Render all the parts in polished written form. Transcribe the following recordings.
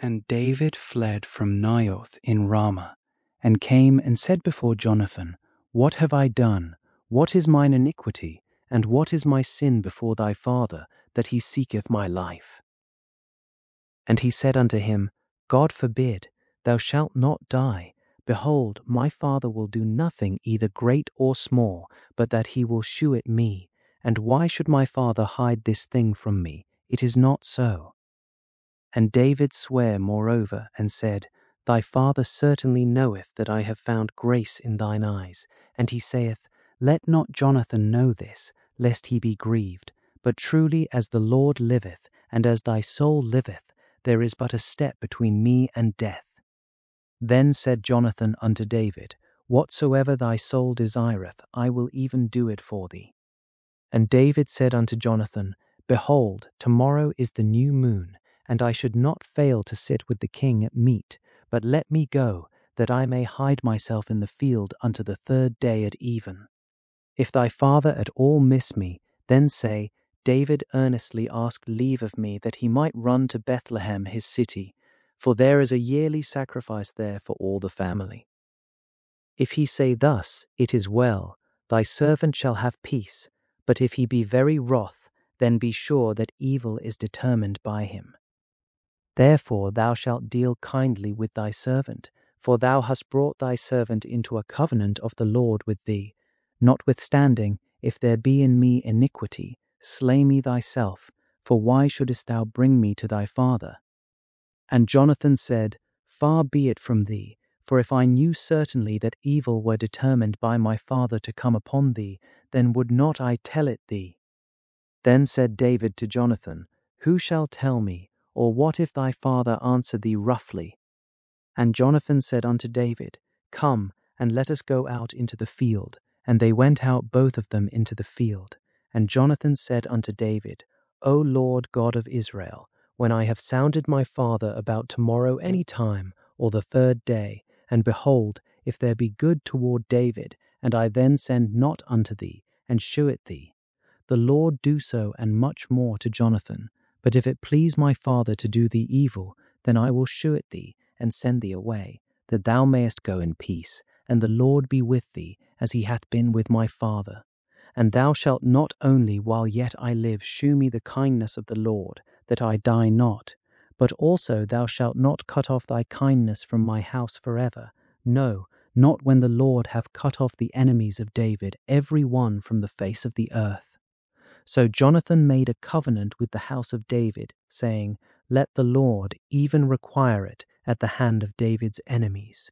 And David fled from Naioth in Ramah, and came and said before Jonathan, What have I done? What is mine iniquity? And what is my sin before thy father, that he seeketh my life? And he said unto him, God forbid, thou shalt not die. Behold, my father will do nothing either great or small, but that he will shew it me. And why should my father hide this thing from me? It is not so. And David sware moreover, and said, Thy father certainly knoweth that I have found grace in thine eyes. And he saith, Let not Jonathan know this, lest he be grieved. But truly as the Lord liveth, and as thy soul liveth, there is but a step between me and death. Then said Jonathan unto David, Whatsoever thy soul desireth, I will even do it for thee. And David said unto Jonathan, Behold, tomorrow is the new moon, and I should not fail to sit with the king at meat, but let me go, that I may hide myself in the field unto the 3rd day at even. If thy father at all miss me, then say, David earnestly asked leave of me that he might run to Bethlehem his city, for there is a yearly sacrifice there for all the family. If he say thus, It is well, thy servant shall have peace, but if he be very wroth, then be sure that evil is determined by him. Therefore thou shalt deal kindly with thy servant, for thou hast brought thy servant into a covenant of the Lord with thee. Notwithstanding, if there be in me iniquity, slay me thyself, for why shouldest thou bring me to thy father? And Jonathan said, Far be it from thee, for if I knew certainly that evil were determined by my father to come upon thee, then would not I tell it thee. Then said David to Jonathan, Who shall tell me, or what if thy father answer thee roughly? And Jonathan said unto David, Come, and let us go out into the field. And they went out both of them into the field. And Jonathan said unto David, O Lord God of Israel, when I have sounded my father about tomorrow any time, or the 3rd day, and behold, if there be good toward David, and I then send not unto thee, and shew it thee, the Lord do so and much more to Jonathan. But if it please my father to do thee evil, then I will shew it thee, and send thee away, that thou mayest go in peace, and the Lord be with thee, as he hath been with my father. And thou shalt not only while yet I live shew me the kindness of the Lord, that I die not, but also thou shalt not cut off thy kindness from my house forever. No, not when the Lord hath cut off the enemies of David, every one from the face of the earth. So Jonathan made a covenant with the house of David, saying, Let the Lord even require it at the hand of David's enemies.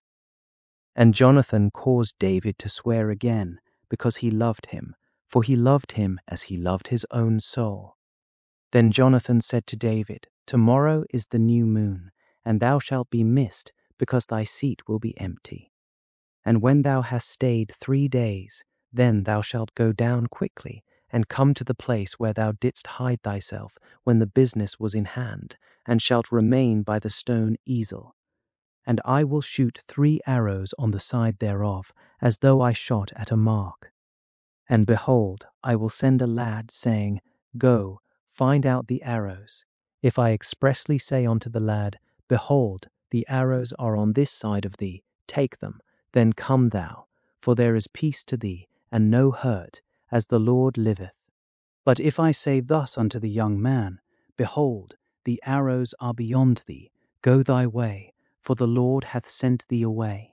And Jonathan caused David to swear again, because he loved him, for he loved him as he loved his own soul. Then Jonathan said to David, Tomorrow is the new moon, and thou shalt be missed, because thy seat will be empty. And when thou hast stayed 3 days, then thou shalt go down quickly, and come to the place where thou didst hide thyself when the business was in hand, and shalt remain by the stone Ezel. And I will shoot 3 arrows on the side thereof, as though I shot at a mark. And behold, I will send a lad, saying, Go, find out the arrows. If I expressly say unto the lad, Behold, the arrows are on this side of thee, take them, then come thou, for there is peace to thee, and no hurt, as the Lord liveth. But if I say thus unto the young man, Behold, the arrows are beyond thee, go thy way, for the Lord hath sent thee away.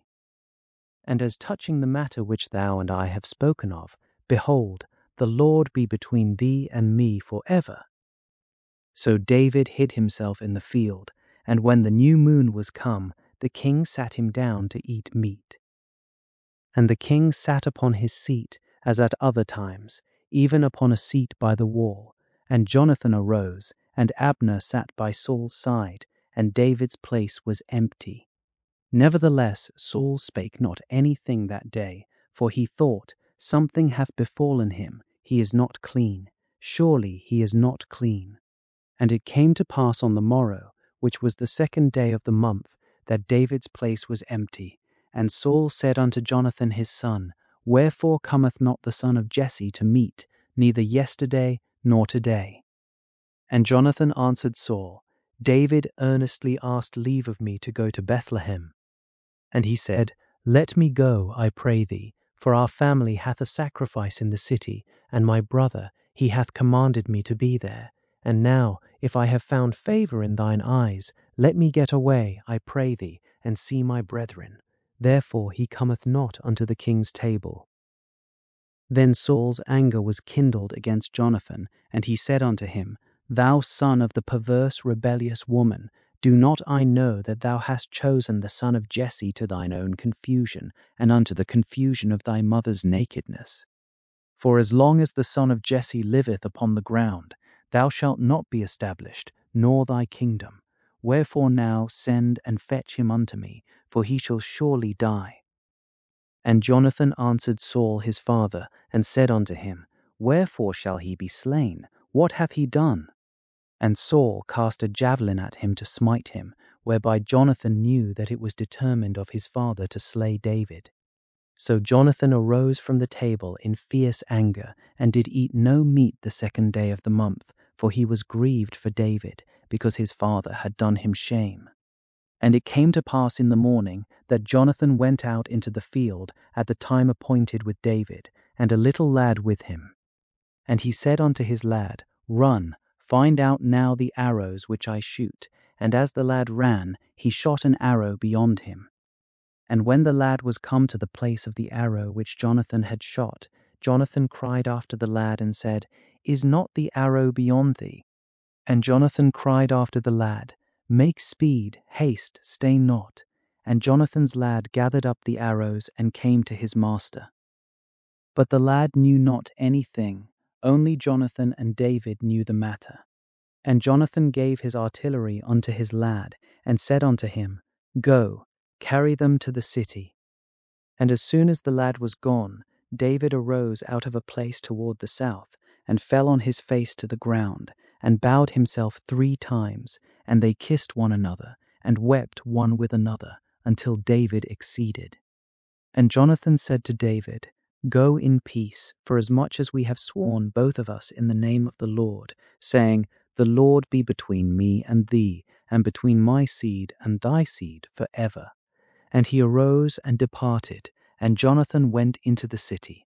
And as touching the matter which thou and I have spoken of, behold, the Lord be between thee and me for ever. So David hid himself in the field, and when the new moon was come, the king sat him down to eat meat. And the king sat upon his seat, as at other times, even upon a seat by the wall. And Jonathan arose, and Abner sat by Saul's side, and David's place was empty. Nevertheless Saul spake not anything that day, for he thought, Something hath befallen him, he is not clean, surely he is not clean. And it came to pass on the morrow, which was the 2nd day of the month, that David's place was empty. And Saul said unto Jonathan his son, Wherefore cometh not the son of Jesse to meat, neither yesterday nor today? And Jonathan answered Saul, David earnestly asked leave of me to go to Bethlehem. And he said, Let me go, I pray thee, for our family hath a sacrifice in the city, and my brother, he hath commanded me to be there. And now, if I have found favour in thine eyes, let me get away, I pray thee, and see my brethren. Therefore he cometh not unto the king's table. Then Saul's anger was kindled against Jonathan, and he said unto him, Thou son of the perverse rebellious woman, do not I know that thou hast chosen the son of Jesse to thine own confusion, and unto the confusion of thy mother's nakedness? For as long as the son of Jesse liveth upon the ground, thou shalt not be established, nor thy kingdom. Wherefore now send and fetch him unto me, for he shall surely die. And Jonathan answered Saul his father, and said unto him, Wherefore shall he be slain? What hath he done? And Saul cast a javelin at him to smite him, whereby Jonathan knew that it was determined of his father to slay David. So Jonathan arose from the table in fierce anger, and did eat no meat the 2nd day of the month, for he was grieved for David, because his father had done him shame. And it came to pass in the morning that Jonathan went out into the field at the time appointed with David, and a little lad with him. And he said unto his lad, Run, find out now the arrows which I shoot. And as the lad ran, he shot an arrow beyond him. And when the lad was come to the place of the arrow which Jonathan had shot, Jonathan cried after the lad and said, Is not the arrow beyond thee? And Jonathan cried after the lad, Make speed, haste, stay not. And Jonathan's lad gathered up the arrows and came to his master. But the lad knew not anything, only Jonathan and David knew the matter. And Jonathan gave his artillery unto his lad, and said unto him, Go, carry them to the city. And as soon as the lad was gone, David arose out of a place toward the south, and fell on his face to the ground, and bowed himself 3 times, and they kissed one another, and wept one with another, until David exceeded. And Jonathan said to David, Go in peace, for as much as we have sworn both of us in the name of the Lord, saying, The Lord be between me and thee, and between my seed and thy seed for ever. And he arose and departed, and Jonathan went into the city.